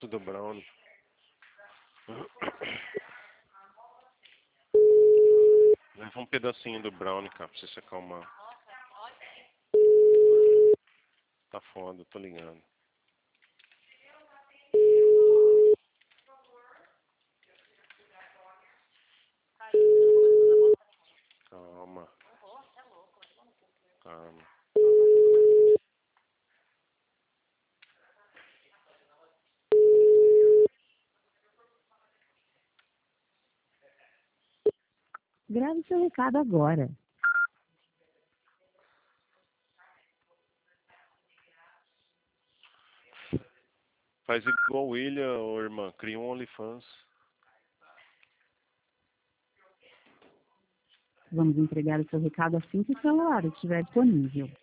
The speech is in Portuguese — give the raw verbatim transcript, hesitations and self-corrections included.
do Brown. Leva um pedacinho do Brown, cara, pra você se acalmar. Tá foda, tô ligando. Calma. Calma. Grave seu recado agora. Faz igual o William, ô irmã. Cria um OnlyFans. Vamos entregar o seu recado assim que o celular estiver disponível.